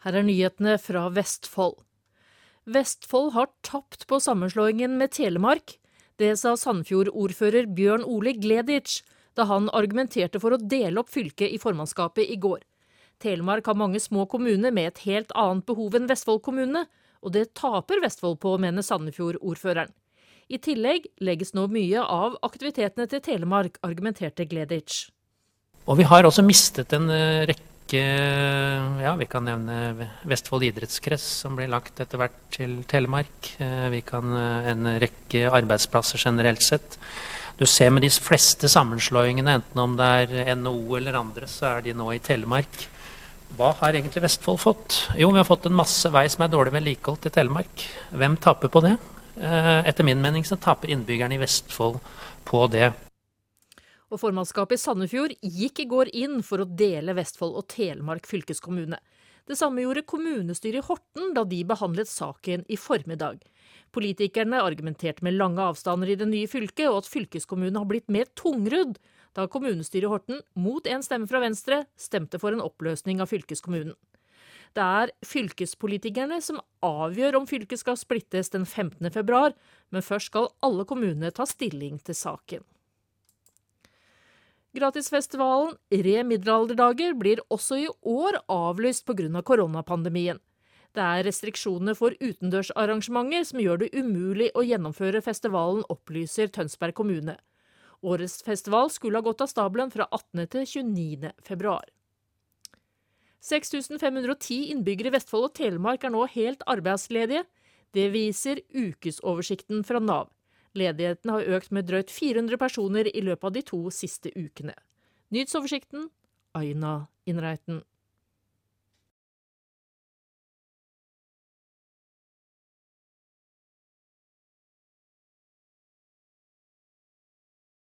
Her nyhetene fra Vestfold. Vestfold har tapt på sammenslåingen med Telemark. Det sa Sandefjord-ordfører Bjørn Ole Gleditsch da han argumenterte for å dele opp fylket i formannskapet i går. Telemark har mange små kommuner med et helt annet behov enn Vestfold kommune, og det taper Vestfold på, mener Sandefjord-ordføreren. I tillegg legges nå mye av aktivitetene til Telemark, argumenterte Gleditsch. Og vi har også mistet en rekke, vi kan nevne Vestfold idrettskrets som blir lagt etter hvert til Telemark. Vi kan en rekke arbeidsplasser generelt sett. Du ser med de fleste sammenslåingene, enten om det er NHO eller andre, så er de nå i Telemark. Hva har egentlig Vestfold fått? Jo, vi har fått en masse vei som er dårlig vedlikeholdt i Telemark. Hvem taper på det? Etter min mening så taper innbyggerne i Vestfold på det. Og formannskapet i Sandefjord gikk i går inn for å dele Vestfold og Telemark fylkeskommune. Det samme gjorde kommunestyret i Horten da de behandlet saken i formiddag. Politikerne argumenterte med lange avstander i det nye fylket, og at fylkeskommunen har blitt mer tungrudd, da kommunestyret i Horten, mot en stemme fra Venstre, stemte for en oppløsning av fylkeskommunen. Det er fylkespolitikerne som avgjør om fylket skal splittes den 15. februar, men først skal alle kommunene ta stilling til saken. Gratisfestivalen Re middelalderdager blir også i år avlyst på grunn av koronapandemien. Det er restriksjoner for utendørsarrangementer som gjør det umulig å gjennomføre festivalen, opplyser Tønsberg kommune. Årets festival skulle ha gått av stabelen fra 18. til 29. februar. 6510 innbyggere i Vestfold og Telemark er nå helt arbeidsledige. Det viser ukesoversikten fra Nav. Ledigheten har økt med drøyt 400 personer i løpet av de 2 siste ukene. Nyhetsoversikten, Aina Innreiten.